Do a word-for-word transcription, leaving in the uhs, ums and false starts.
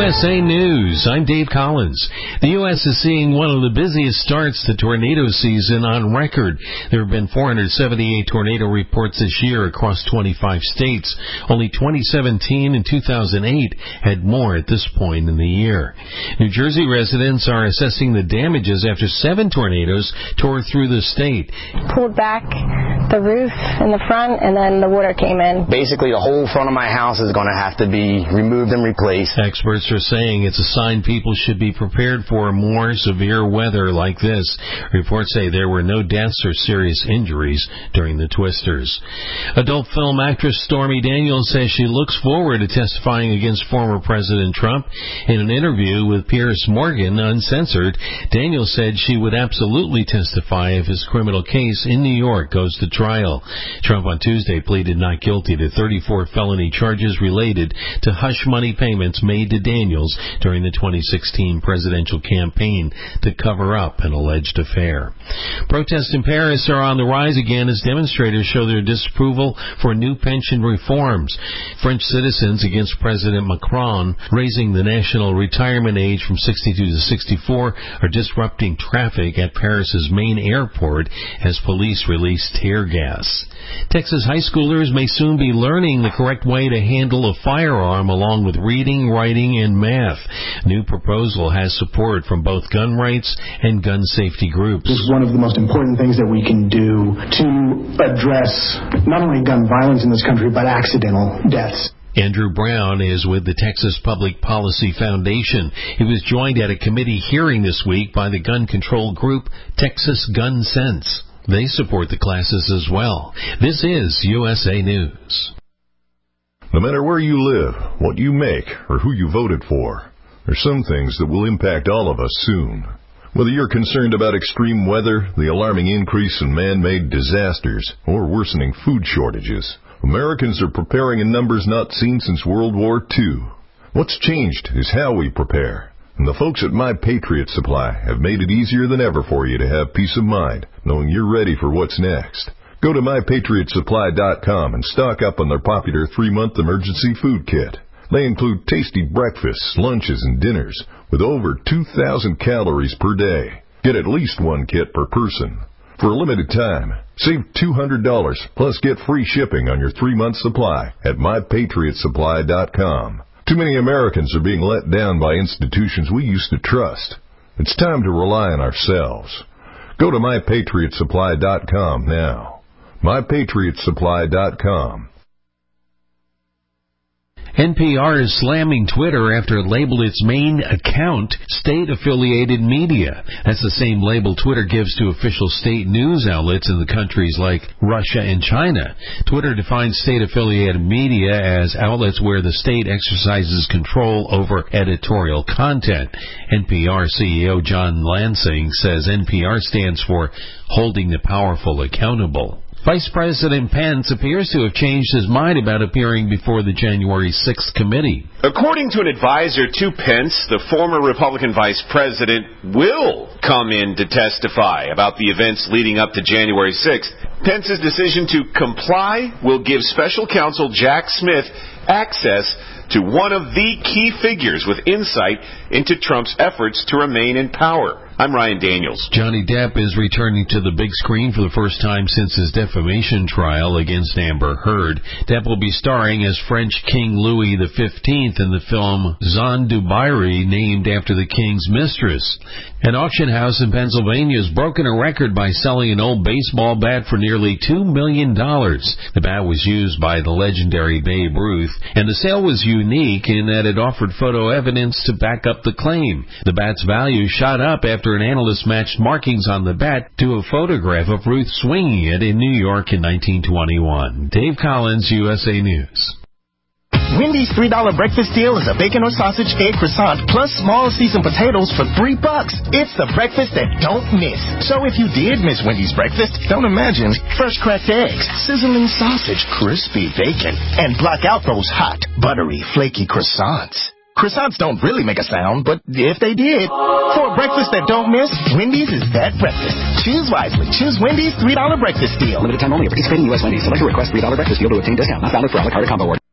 S A News, I'm Dave Collins. The U S is seeing one of the busiest starts to tornado season on record. There have been four hundred seventy-eight tornado reports this year across twenty-five states. Only twenty seventeen and two thousand eight had more at this point in the year. New Jersey residents are assessing the damages after seven tornadoes tore through the state. Pulled back the roof in the front, and then the water came in. Basically, the whole front of my house is going to have to be removed and replaced. Experts are saying it's a sign people should be prepared for more severe weather like this. Reports say there were no deaths or serious injuries during the twisters. Adult film actress Stormy Daniels says she looks forward to testifying against former President Trump. In an interview with Piers Morgan, Uncensored, Daniels said she would absolutely testify if his criminal case in New York goes to trial. Trump on Tuesday pleaded not guilty to thirty-four felony charges related to hush money payments made to Daniels during the twenty sixteen presidential campaign to cover up an alleged affair. Protests in Paris are on the rise again as demonstrators show their disapproval for new pension reforms. French citizens against President Macron raising the national retirement age from sixty-two to sixty-four are disrupting traffic at Paris's main airport as police release tear gas. Texas high schoolers may soon be learning the correct way to handle a firearm along with reading, writing, and math. New proposal has support from both gun rights and gun safety groups. This is one of the most important things that we can do to address not only gun violence in this country, but accidental deaths. Andrew Brown is with the Texas Public Policy Foundation. He was joined at a committee hearing this week by the gun control group Texas Gun Sense. They support the classes as well. This is U S A News. No matter where you live, what you make, or who you voted for, there's some things that will impact all of us soon. Whether you're concerned about extreme weather, the alarming increase in man-made disasters, or worsening food shortages, Americans are preparing in numbers not seen since World War Two. What's changed is how we prepare. And the folks at My Patriot Supply have made it easier than ever for you to have peace of mind, knowing you're ready for what's next. Go to my patriot supply dot com and stock up on their popular three-month emergency food kit. They include tasty breakfasts, lunches, and dinners with over two thousand calories per day. Get at least one kit per person. For a limited time, save two hundred dollars plus get free shipping on your three-month supply at my patriot supply dot com. Too many Americans are being let down by institutions we used to trust. It's time to rely on ourselves. Go to my patriot supply dot com now. my patriot supply dot com. N P R is slamming Twitter after it labeled its main account state-affiliated media. That's the same label Twitter gives to official state news outlets in the countries like Russia and China. Twitter defines state-affiliated media as outlets where the state exercises control over editorial content. N P R C E O John Lansing says N P R stands for holding the powerful accountable. Vice President Pence appears to have changed his mind about appearing before the January sixth committee. According to an advisor to Pence, the former Republican vice president will come in to testify about the events leading up to January sixth. Pence's decision to comply will give special counsel Jack Smith access to one of the key figures with insight into Trump's efforts to remain in power. I'm Ryan Daniels. Johnny Depp is returning to the big screen for the first time since his defamation trial against Amber Heard. Depp will be starring as French King Louis the fifteenth in the film Zan Dubairi, named after the king's mistress. An auction house in Pennsylvania has broken a record by selling an old baseball bat for nearly two million dollars. The bat was used by the legendary Babe Ruth, and the sale was unique in that it offered photo evidence to back up the claim. The bat's value shot up after an analyst matched markings on the bat to a photograph of Ruth swinging it in New York in nineteen twenty-one. Dave Collins, U S A News. Wendy's three dollar breakfast deal is a bacon or sausage egg croissant plus small seasoned potatoes for three bucks. It's the breakfast that don't miss. So if you did miss Wendy's breakfast, don't imagine fresh cracked eggs, sizzling sausage, crispy bacon, and block out those hot, buttery, flaky croissants. Croissants don't really make a sound, but if they did, for a breakfast that don't miss, Wendy's is that breakfast. Choose wisely. Choose Wendy's three dollar breakfast deal. Limited time only. Participating U S Wendy's. Select a request three dollar breakfast deal to obtain discount. Not valid for a la carte combo order.